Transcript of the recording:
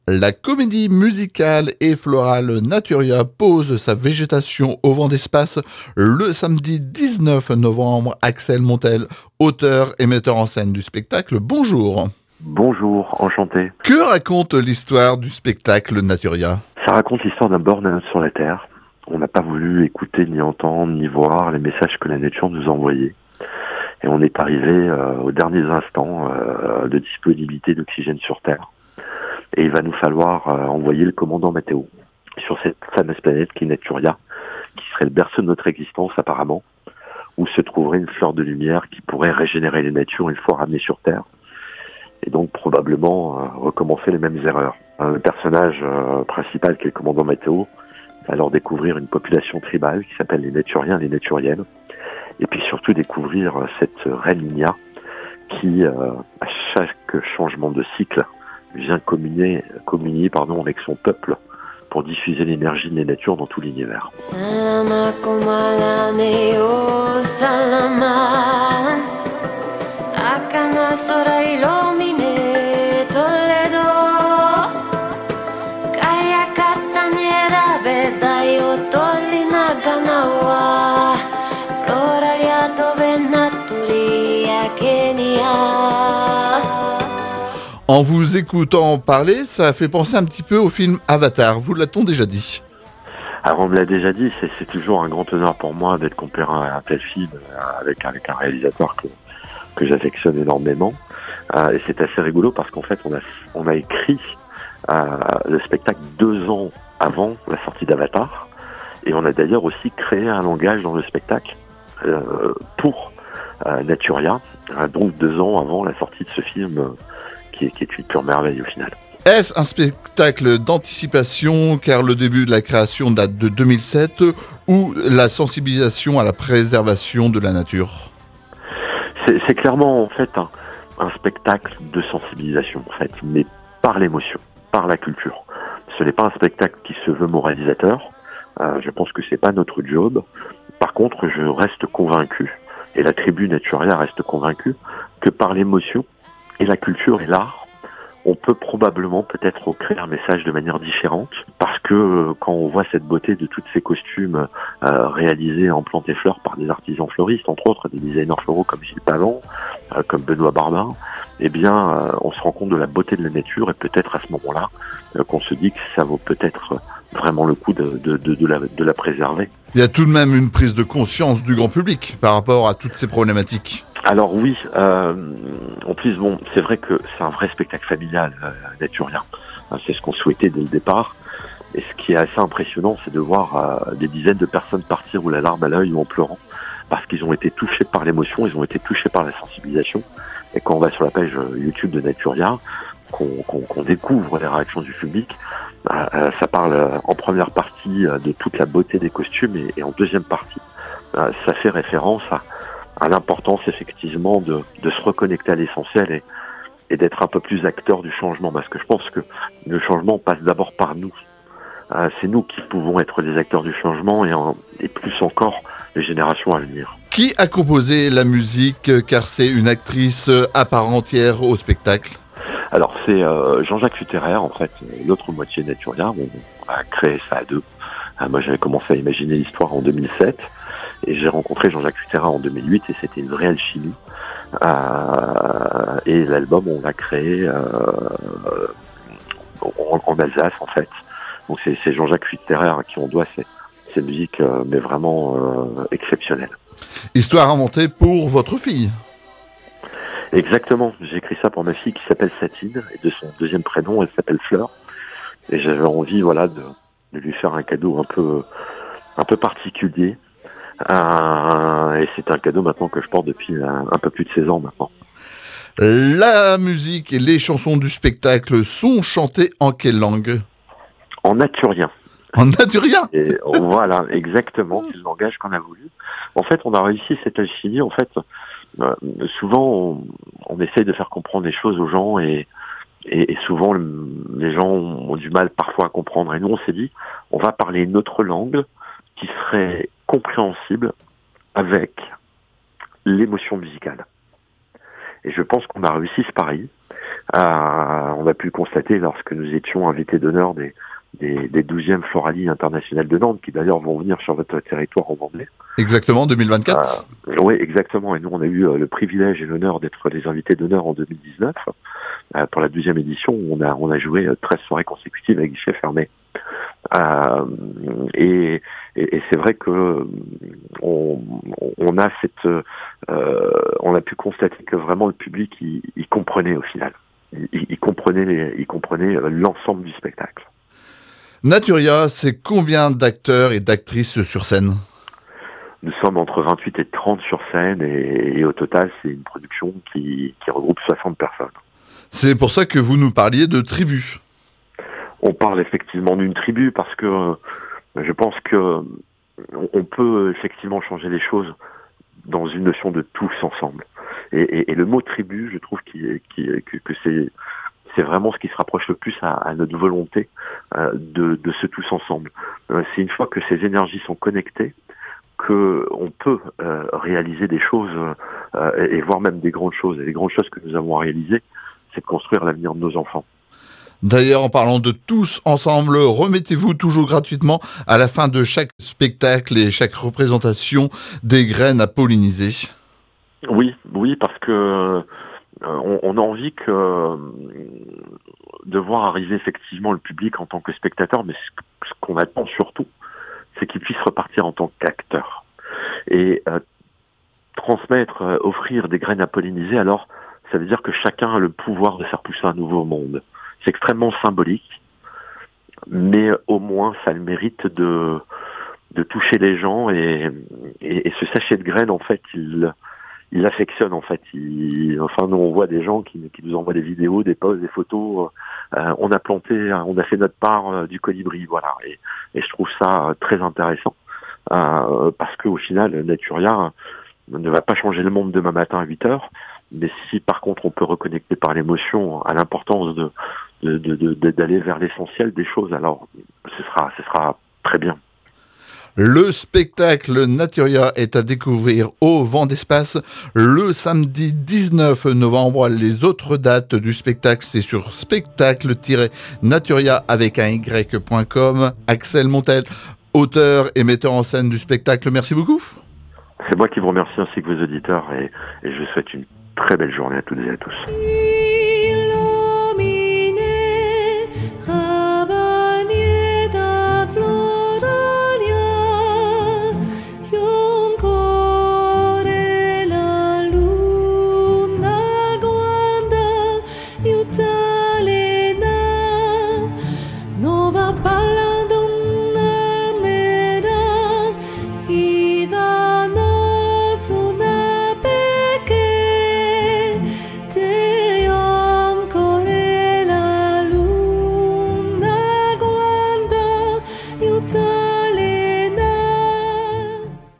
La comédie musicale et florale Naturia pose sa végétation au vent d'espace le samedi 19 novembre. Axel Montel, auteur et metteur en scène du spectacle, bonjour. Bonjour, enchanté. Que raconte l'histoire du spectacle Naturia ? Ça raconte l'histoire d'un burn-out sur la Terre. On n'a pas voulu écouter, ni entendre, ni voir les messages que la nature nous a envoyés. Et on est arrivé aux derniers instants de disponibilité d'oxygène sur Terre. Et il va nous falloir envoyer le commandant Matteo sur cette fameuse planète qui est Naturia, qui serait le berceau de notre existence apparemment, où se trouverait une fleur de lumière qui pourrait régénérer les natures une fois ramenée sur Terre. Et donc probablement recommencer les mêmes erreurs. Le personnage principal, qui est le commandant Matteo, va alors découvrir une population tribale qui s'appelle les Naturiens et les Naturiennes, et puis surtout découvrir cette reine Nia qui, à chaque changement de cycle, vient communier avec son peuple pour diffuser l'énergie de la nature dans tout l'univers. Salama komalane salama akana sora ilumine Toledo kaya katanyera bedayo tolina ganawa floralia dove naturia Kenya. En vous écoutant parler, ça fait penser un petit peu au film Avatar, vous l'a-t-on déjà dit ? Alors on me l'a déjà dit, c'est toujours un grand honneur pour moi d'être comparé à un tel film avec un réalisateur que j'affectionne énormément. Et c'est assez rigolo parce qu'en fait on a écrit le spectacle 2 ans avant la sortie d'Avatar, et on a d'ailleurs aussi créé un langage dans le spectacle pour Naturia, donc 2 ans avant la sortie de ce film qui est une pure merveille au final. Est-ce un spectacle d'anticipation car le début de la création date de 2007 ou la sensibilisation à la préservation de la nature ? C'est clairement en fait un spectacle de sensibilisation en fait, mais par l'émotion, par la culture. Ce n'est pas un spectacle qui se veut moralisateur. Je pense que c'est pas notre job. Par contre, je reste convaincu, et la tribu Naturia reste convaincue, que par l'émotion et la culture et l'art, on peut probablement peut-être créer un message de manière différente, parce que quand on voit cette beauté de tous ces costumes réalisés en plantes et fleurs par des artisans fleuristes, entre autres des designers floraux comme Gilles Pavan, comme Benoît Barbin, eh bien on se rend compte de la beauté de la nature, et peut-être à ce moment-là qu'on se dit que ça vaut peut-être vraiment le coup de la préserver. Il y a tout de même une prise de conscience du grand public par rapport à toutes ces problématiques. Alors oui, en plus bon, c'est vrai que c'est un vrai spectacle familial, Naturia. C'est ce qu'on souhaitait dès le départ. Et ce qui est assez impressionnant, c'est de voir des dizaines de personnes partir ou la larme à l'œil ou en pleurant, parce qu'ils ont été touchés par l'émotion, ils ont été touchés par la sensibilisation. Et quand on va sur la page YouTube de Naturia, qu'on découvre les réactions du public, ça parle en première partie de toute la beauté des costumes, et en deuxième partie, ça fait référence à l'importance effectivement de se reconnecter à l'essentiel et d'être un peu plus acteur du changement, parce que je pense que le changement passe d'abord par nous. C'est nous qui pouvons être les acteurs du changement, et plus encore les générations à venir. Qui a composé la musique, car c'est une actrice à part entière au spectacle ? Alors c'est Jean-Jacques Futterer, en fait, l'autre moitié de Naturia. On a créé ça à 2. Moi j'avais commencé à imaginer l'histoire en 2007, et j'ai rencontré Jean-Jacques Futterer en 2008, et c'était une vraie alchimie. Et l'album on l'a créé en Alsace en fait. Donc c'est Jean-Jacques Futterer à qui on doit ces musiques, mais vraiment exceptionnelles. Histoire inventée pour votre fille. Exactement, j'ai écrit ça pour ma fille qui s'appelle Satine, et de son deuxième prénom elle s'appelle Fleur, et j'avais envie de lui faire un cadeau un peu particulier, et c'est un cadeau maintenant que je porte depuis un peu plus de 16 ans maintenant. La musique et les chansons du spectacle sont chantées en quelle langue ? En naturien. En naturien. Et voilà, exactement, c'est le langage qu'on a voulu. En fait, on a réussi cette alchimie. En fait, souvent, on essaye de faire comprendre les choses aux gens, et souvent, les gens ont du mal parfois à comprendre. Et nous, on s'est dit, on va parler une autre langue qui serait compréhensible avec l'émotion musicale. Et je pense qu'on a réussi ce pari. On a pu le constater lorsque nous étions invités d'honneur des 12e Floralies internationales de Nantes, qui d'ailleurs vont venir sur votre territoire en Vendée. Exactement, 2024. Oui, exactement. Et nous, on a eu le privilège et l'honneur d'être les invités d'honneur en 2019. Pour la 12e édition, on a joué 13 soirées consécutives à guichet fermé. Et c'est vrai que on a pu constater que vraiment le public il comprenait au final. Il comprenait l'ensemble du spectacle. Naturia, c'est combien d'acteurs et d'actrices sur scène ? Nous sommes entre 28 et 30 sur scène et au total, c'est une production qui regroupe 60 personnes. C'est pour ça que vous nous parliez de tribu. On parle effectivement d'une tribu parce que je pense que on peut effectivement changer les choses dans une notion de tous ensemble. Et le mot tribu, je trouve que c'est vraiment ce qui se rapproche le plus à notre volonté de ce tous ensemble. C'est une fois que ces énergies sont connectées que on peut réaliser des choses et voir même des grandes choses. Et les grandes choses que nous avons à réaliser, c'est de construire l'avenir de nos enfants. D'ailleurs, en parlant de tous ensemble, remettez-vous toujours gratuitement à la fin de chaque spectacle et chaque représentation des graines à polliniser. Oui, parce que on a envie de voir arriver effectivement le public en tant que spectateur, mais ce qu'on attend surtout, c'est qu'il puisse repartir en tant qu'acteur. Et transmettre, offrir des graines à polliniser, alors ça veut dire que chacun a le pouvoir de faire pousser un nouveau monde. C'est extrêmement symbolique, mais au moins ça a le mérite de toucher les gens et ce sachet de graines, en fait, il affectionne, en fait. Nous on voit des gens qui nous envoient des vidéos, des posts, des photos. On a fait notre part du colibri, voilà. Et je trouve ça très intéressant parce qu'au final, Naturia ne va pas changer le monde demain matin à 8 heures. Mais si par contre on peut reconnecter par l'émotion à l'importance d'aller vers l'essentiel des choses, alors ce sera très bien. Le spectacle Naturia est à découvrir au Vent d'Espace le samedi 19 novembre. Les autres dates du spectacle, c'est sur spectacle-naturia avec un y.com. Axel Montel, auteur et metteur en scène du spectacle, merci beaucoup. C'est moi qui vous remercie ainsi que vos auditeurs et je vous souhaite une très belle journée à toutes et à tous.